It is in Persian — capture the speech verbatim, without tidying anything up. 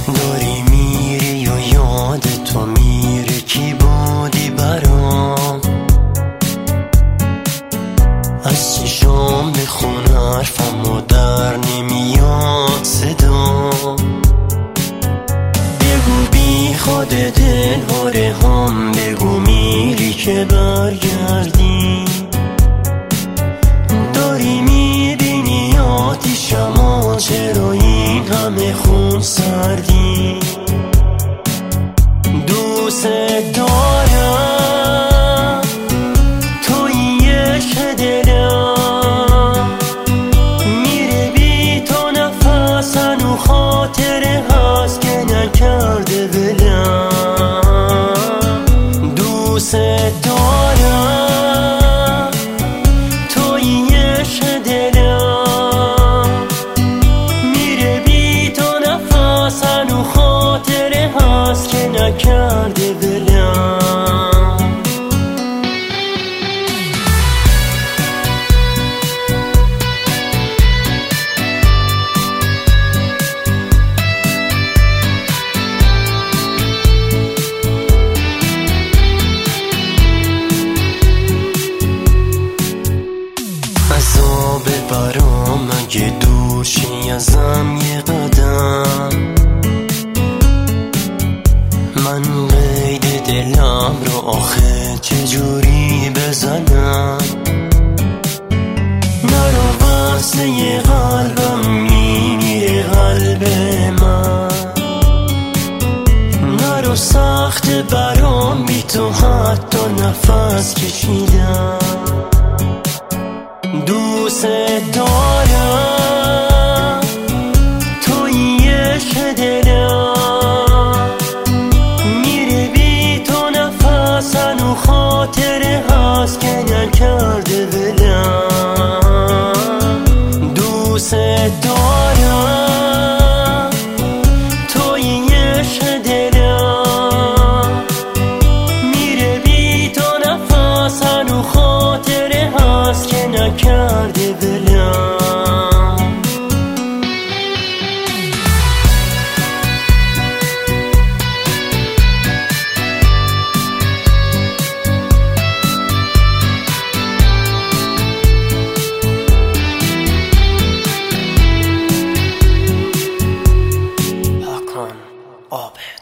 داری میری و یاد تو میره کی بودی برام. از چشام بخون حرفم و در نمیاد صدا. بگو بی خودت انهاره هم، بگو میری که برگردی. داری میبینی آتیشم و چرا این همه خون سردی. دوست دارم توی عشق دلم، میره بی تو نفس هنو خاطره هست که نکرده ولم. دوست دارم توی عشق دلم، میره بی تو نفس هنو خاطره هست که نکرده ولم. عذاب برام اگه دور شی ازم یه قدم. من قید دلم رو آخه چجوری بزنم. نرو واسه قلبم میمیره قلب من. نرو سخت برام بی تو حتی نفس کشیدم. دوست دارم توی عشق دلم، میره بی تو نفس هنو خاطره هست که نکرده ولم. دوست دارم توی عشق دلم، میره بی تو نفس هنو خاطره هست که نکرده ولم. Hakan Abi.